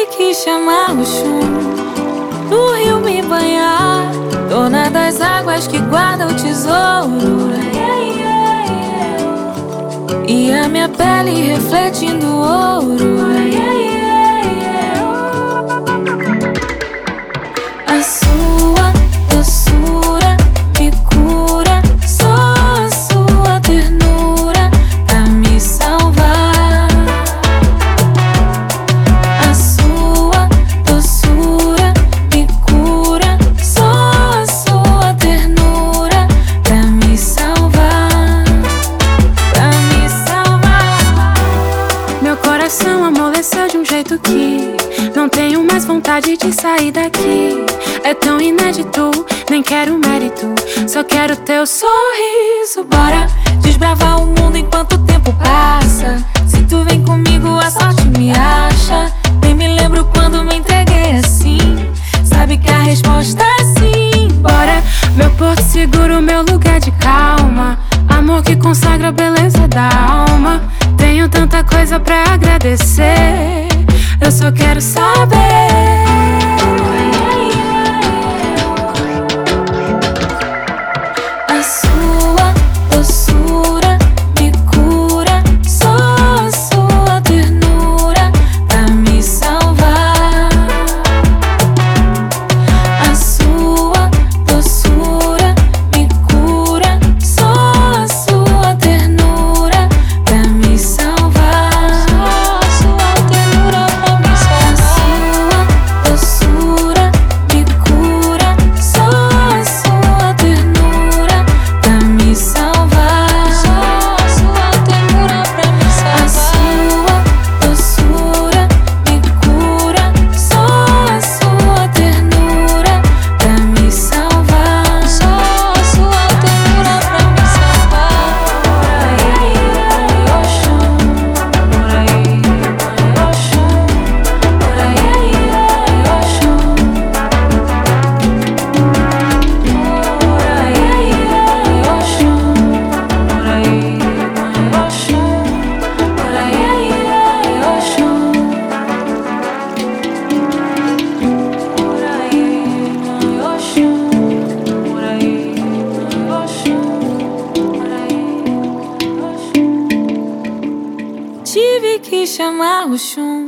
que chamar o chum do rio me banhar, dona das águas que guarda o tesouro, e a minha pele refletindo ouro. A sua doçura me cura, só a sua ternura pra me salvar. A sua doçura me cura, só a sua ternura pra me salvar, pra me salvar. Meu coração amoleceu de um jeito que não tenho mais vontade de sair daqui. É tão inédito, nem quero mérito, só quero teu sorriso. Bora desbravar o mundo enquanto o tempo passa. Se tu vem comigo, a sorte me acha. Nem me lembro quando me entreguei assim. Sabe que a resposta é sim. Bora, meu porto seguro, meu lugar de calma. Amor que consagra a beleza da alma. Tenho tanta coisa pra agradecer, eu só quero saber. A sua doçura me cura, só a sua ternura pra me salvar. A sua doçura me cura, só a sua ternura pra me salvar. Só a sua ternura pra me salvar. A sua doçura me cura, só a sua ternura pra me salvar. Só a sua ternura pra me salvar. A sua doçura me cura, só a sua ternura pra me salvar. Só a sua ternura pra me salvar. Oxum, por aí, Oxum, por aí, Oxum, por aí, Oxum, por aí, Oxum, por aí, Oxum, por aí, Oxum, por aí, Oxum, por aí, Oxum. Tive que chamar o chum